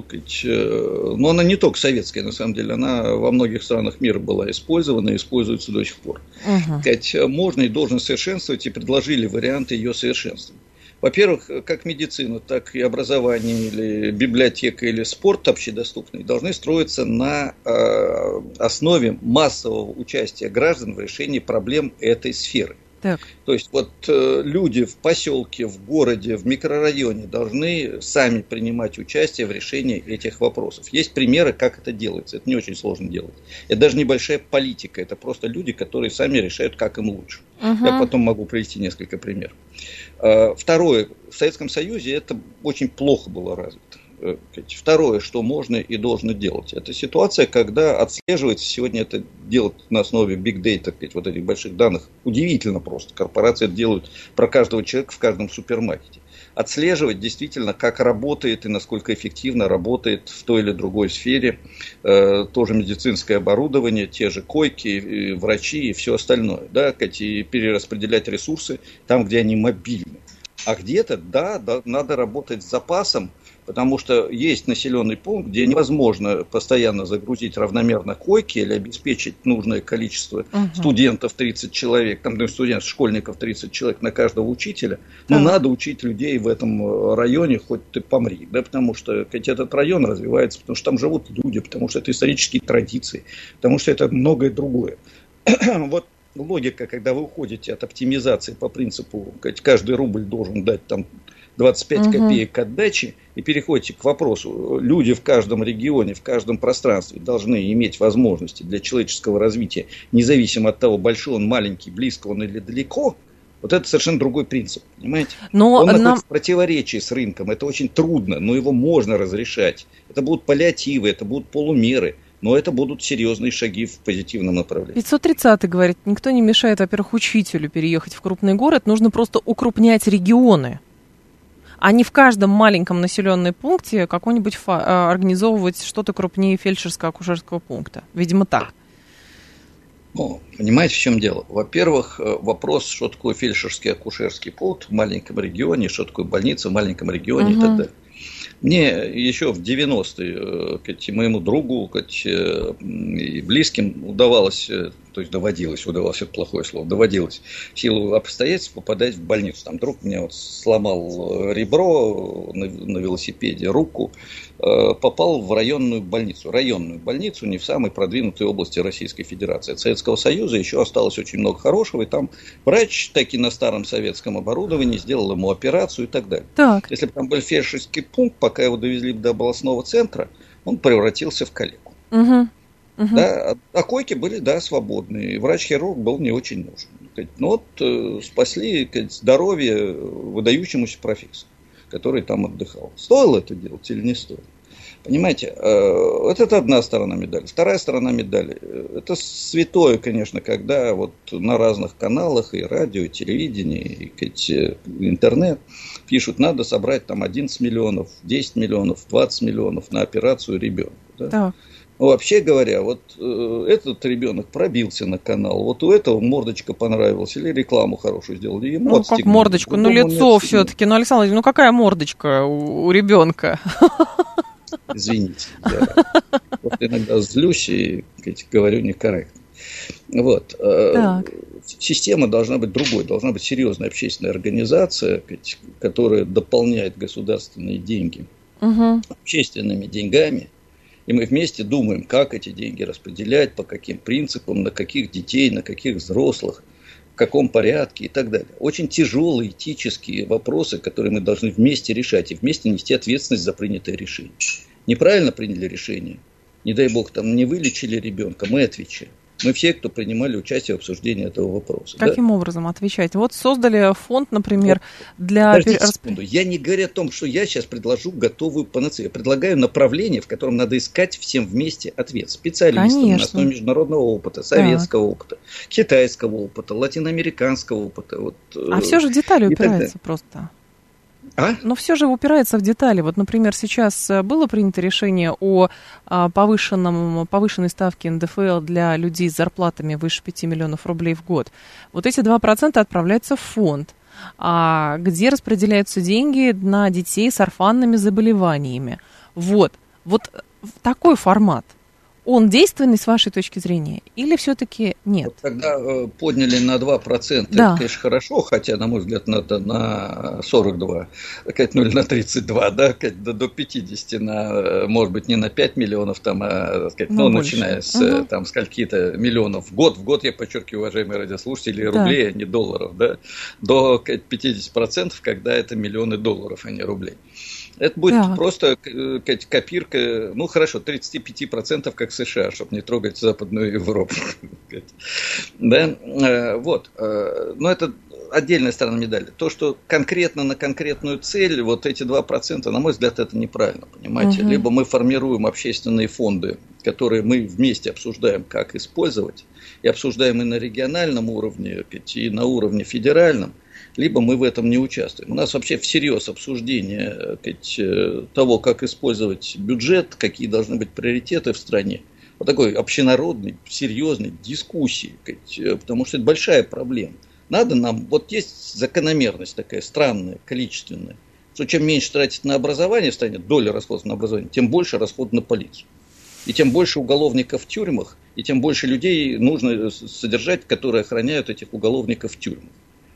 но она не только советская, на самом деле, она во многих странах мира была использована и используется до сих пор. Можно и должен совершенствовать, и предложили варианты ее совершенствования. Во-первых, как медицина, так и образование, или библиотека, или спорт общедоступный должны строиться на основе массового участия граждан в решении проблем этой сферы. Так. То есть вот люди в поселке, в городе, в микрорайоне должны сами принимать участие в решении этих вопросов. Есть примеры, как это делается. Это не очень сложно делать. Это даже небольшая политика. Это просто люди, которые сами решают, как им лучше. Я потом могу привести несколько примеров. Второе. В Советском Союзе это очень плохо было развито. Второе, что можно и должно делать, это ситуация, когда отслеживается, сегодня это делать на основе big data, вот этих больших данных, удивительно просто, корпорации это делают про каждого человека в каждом супермаркете. Отслеживать действительно, как работает и насколько эффективно работает в той или другой сфере тоже медицинское оборудование, те же койки, и врачи и все остальное, да, и перераспределять ресурсы там, где они мобильны. А где-то, да, надо работать с запасом, потому что есть населенный пункт, где невозможно постоянно загрузить равномерно койки или обеспечить нужное количество студентов 30 человек, там студентов, школьников 30 человек на каждого учителя. Но надо учить людей в этом районе, хоть ты помри, да, потому что этот район развивается, потому что там живут люди, потому что это исторические традиции, потому что это многое другое. Вот логика, когда вы уходите от оптимизации по принципу, каждый рубль должен дать там 25 копеек отдачи, и переходите к вопросу, люди в каждом регионе, в каждом пространстве должны иметь возможности для человеческого развития, независимо от того, большой он, маленький, близко он или далеко. Вот это совершенно другой принцип, понимаете? Он находится в противоречии с рынком, это очень трудно, но его можно разрешать. Это будут паллиативы, это будут полумеры. Но это будут серьезные шаги в позитивном направлении. 530-й говорит, никто не мешает, во-первых, учителю переехать в крупный город, нужно просто укрупнять регионы, а не в каждом маленьком населенном пункте какой-нибудь организовывать что-то крупнее фельдшерско-акушерского пункта. Видимо, так. Ну, понимаете, в чем дело? Во-первых, вопрос, что такое фельдшерский акушерский пункт в маленьком регионе, что такое больница в маленьком регионе и так далее. Мне еще в 90-е моему другу и близким удавалось, то есть доводилось, это плохое слово, доводилось в силу обстоятельств попадать в больницу. Там друг меня вот сломал ребро на велосипеде, руку, попал в районную больницу. Районную больницу не в самой продвинутой области Российской Федерации. От Советского Союза еще осталось очень много хорошего, и там врач таки на старом советском оборудовании сделал ему операцию и так далее. Так. Если бы там был фельдшерский пункт, пока его довезли до областного центра, он превратился в калеку. Да, а койки были, да, свободные. Врач-хирург был не очень нужен. Но вот спасли здоровье выдающемуся профессору, который там отдыхал. Стоило это делать или не стоило? Понимаете, вот это одна сторона медали. Вторая сторона медали, это святое, конечно, когда вот на разных каналах, и радио, и телевидение, и интернет пишут, надо собрать там 11 миллионов, 10 миллионов, 20 миллионов на операцию ребенка. Да? Да. Но вообще говоря, вот этот ребенок пробился на канал, вот у этого мордочка понравилась, или рекламу хорошую сделали. Ему ну, как мордочку, ну, лицо все-таки. Ну, Александр Владимирович, ну, какая мордочка у ребенка? Извините, я вот иногда злюсь и говорю некорректно. Вот. Система должна быть другой, должна быть серьезная общественная организация, которая дополняет государственные деньги общественными деньгами. И мы вместе думаем, как эти деньги распределять, по каким принципам, на каких детей, на каких взрослых, в каком порядке и так далее. Очень тяжелые этические вопросы, которые мы должны вместе решать и вместе нести ответственность за принятое решение. Неправильно приняли решение, не дай бог, там не вылечили ребенка, мы отвечаем. Мы все, кто принимали участие в обсуждении этого вопроса. Каким образом отвечать? Вот создали фонд, например, для... Подождите секунду. Я не говорю о том, что я сейчас предложу готовую панацею. Я предлагаю направление, в котором надо искать всем вместе ответ. Специалистам на основе международного опыта, советского опыта, китайского опыта, латиноамериканского опыта. Вот, а все же детали упираются просто. Но все же упирается в детали. Вот, например, сейчас было принято решение о повышенной ставке НДФЛ для людей с зарплатами выше 5 миллионов рублей в год. Вот эти 2% отправляются в фонд. где распределяются деньги на детей с орфанными заболеваниями. Вот такой формат. Он действенный с вашей точки зрения или все-таки нет? Вот когда подняли на 2%, да. Это, конечно, хорошо, хотя, на мой взгляд, надо на 42, ну или на 32, да, до 50, может быть, не на 5 миллионов, там, начиная с там, скольки-то миллионов в год, я подчеркиваю, уважаемые радиослушатели, рублей, а не долларов, да, до 50%, когда это миллионы долларов, а не рублей. Это будет просто копирка, ну хорошо, 35%, как США, чтобы не трогать Западную Европу. Да? Вот. Но это отдельная сторона медали. То, что конкретно на конкретную цель, вот эти 2%, на мой взгляд, это неправильно, понимаете. Либо мы формируем общественные фонды, которые мы вместе обсуждаем, как использовать, и обсуждаем и на региональном уровне, и на уровне федеральном, либо мы в этом не участвуем. У нас вообще всерьез обсуждение того, как использовать бюджет, какие должны быть приоритеты в стране. Вот такой общенародной, серьезной дискуссии, потому что это большая проблема. Надо нам, вот есть закономерность такая странная, количественная, что чем меньше тратить на образование станет, доля расходов на образование, тем больше расходов на полицию. И тем больше уголовников в тюрьмах, и тем больше людей нужно содержать, которые охраняют этих уголовников в тюрьмах.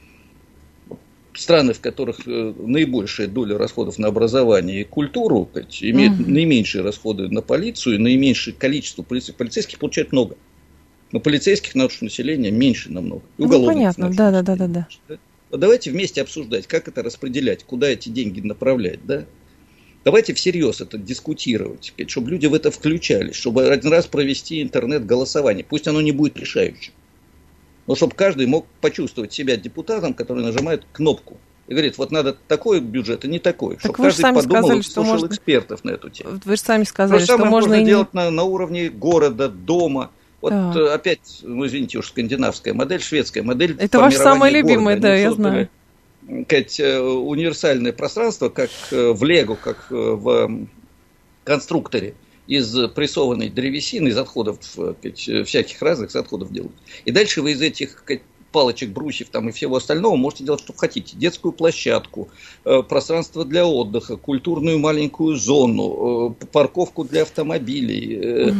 Страны, в которых наибольшая доля расходов на образование и культуру, имеют наименьшие расходы на полицию, и наименьшее количество полицейских получают много. Но полицейских нашего населения меньше намного. И понятно, да. Давайте вместе обсуждать, как это распределять, куда эти деньги направлять, да? Давайте всерьез это дискутировать, чтобы люди в это включались, чтобы один раз провести интернет-голосование. Пусть оно не будет решающим. Но чтобы каждый мог почувствовать себя депутатом, который нажимает кнопку и говорит, вот надо такой бюджет, а не такой. Так чтобы каждый подумал, сказали, что слушал можно... экспертов на эту тему. Вы же сами сказали, что можно делать на уровне города, дома. Вот опять, извините уж, скандинавская модель, шведская модель. Это ваша самая любимая, да, я знаю. Универсальное пространство, как в Лего, как в конструкторе. Из прессованной древесины, из отходов, всяких разных отходов делают. И дальше вы из этих палочек, брусьев там, и всего остального можете делать, что хотите. Детскую площадку, пространство для отдыха, культурную маленькую зону, парковку для автомобилей.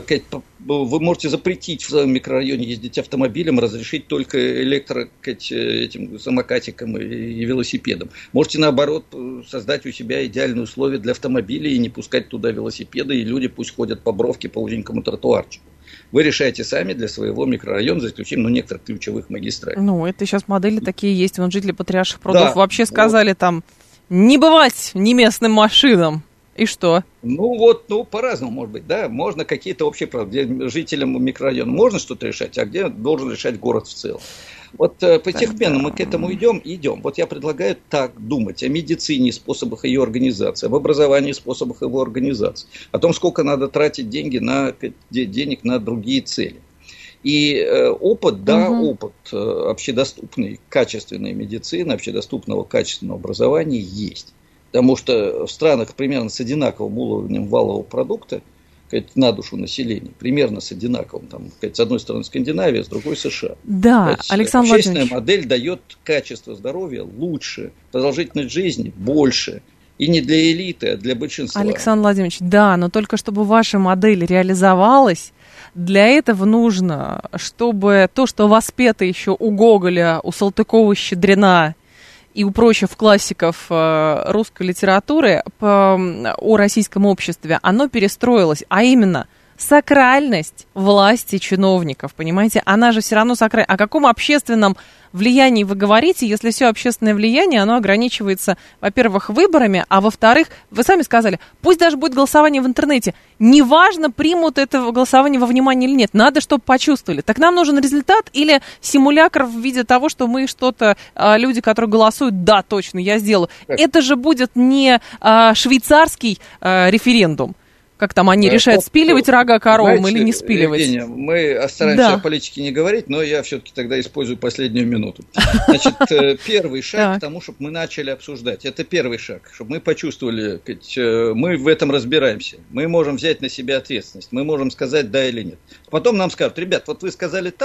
Вы можете запретить в своем микрорайоне ездить автомобилем, разрешить только этим самокатикам и велосипедам. Можете, наоборот, создать у себя идеальные условия для автомобилей и не пускать туда велосипеды, и люди пусть ходят по бровке, по узенькому тротуарчику. Вы решаете сами для своего микрорайона, за исключением некоторых ключевых магистралей. Это сейчас модели такие есть. Вон жители Патриарших прудов вообще сказали там, не бывать не местным машинам. И что? По-разному может быть, да. Можно какие-то общие правила, где жителям микрорайона можно что-то решать, а где должен решать город в целом. Вот постепенно мы к этому идем. Вот я предлагаю так думать о медицине, способах ее организации, об образовании, способах его организации, о том, сколько надо тратить денег на другие цели. И опыт общедоступной, качественной медицины, общедоступного качественного образования есть. Потому что в странах примерно с одинаковым уровнем валового продукта, на душу населения, примерно с одинаковым, с одной стороны Скандинавия, с другой США. Да, Александр Владимирович. Общественная модель дает качество здоровья лучше, продолжительность жизни больше. И не для элиты, а для большинства. Александр Владимирович, да, но только чтобы ваша модель реализовалась, для этого нужно, чтобы то, что воспето еще у Гоголя, у Салтыкова-Щедрина и у прочих классиков русской литературы о российском обществе, оно перестроилось, а именно сакральность власти чиновников, понимаете? Она же все равно сакральна. О каком общественном влиянии вы говорите, если все общественное влияние, оно ограничивается, во-первых, выборами, а во-вторых, вы сами сказали, пусть даже будет голосование в интернете, неважно, примут это голосование во внимание или нет, надо, чтобы почувствовали. Так нам нужен результат или симулятор в виде того, что мы что-то, люди, которые голосуют, да, точно, я сделаю. Это же будет не швейцарский референдум. Как там они решают, спиливать рога коровам или не спиливать? Евгения, мы стараемся о политике не говорить, но я все-таки тогда использую последнюю минуту. Значит, первый шаг к тому, чтобы мы начали обсуждать. Это первый шаг, чтобы мы почувствовали, мы в этом разбираемся. Мы можем взять на себя ответственность, мы можем сказать да или нет. Потом нам скажут, ребят, вот вы сказали так,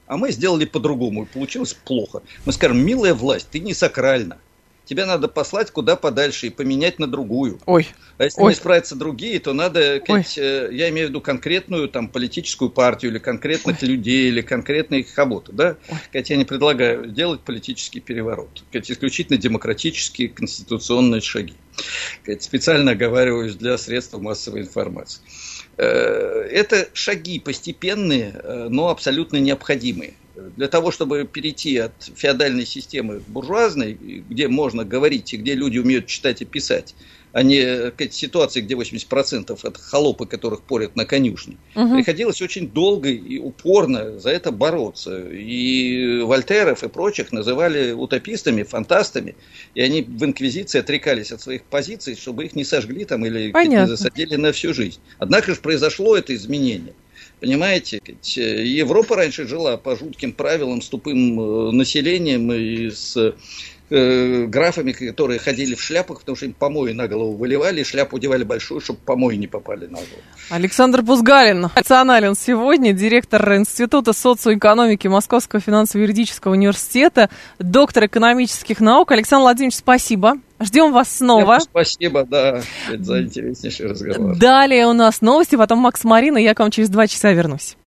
а мы сделали по-другому, и получилось плохо. Мы скажем: милая власть, ты не сакральна. Тебя надо послать куда подальше и поменять на другую. Ой. А если не справятся другие, то надо, я имею в виду конкретную там, политическую партию, или конкретных людей, или конкретные кого-то. Да? Я не предлагаю делать политический переворот. Исключительно демократические конституционные шаги. Специально оговариваюсь для средств массовой информации. Это шаги постепенные, но абсолютно необходимые. Для того, чтобы перейти от феодальной системы к буржуазной, где можно говорить и где люди умеют читать и писать, а не ситуации, где 80% это холопы, которых порят на конюшне, приходилось очень долго и упорно за это бороться. И Вольтеров и прочих называли утопистами, фантастами, и они в инквизиции отрекались от своих позиций, чтобы их не сожгли там или не засадили на всю жизнь. Однако же произошло это изменение. Понимаете, Европа раньше жила по жутким правилам, с тупым населением и с графами, которые ходили в шляпах, потому что им помои на голову выливали, и шляпу одевали большую, чтобы помои не попали на голову. Александр Бузгалин, национален сегодня, директор Института социоэкономики Московского финансово-юридического университета, доктор экономических наук. Александр Владимирович, спасибо. Ждем вас снова. Спасибо, да, за интереснейший разговор. Далее у нас новости, потом Макс, Марина, я к вам через 2 часа вернусь.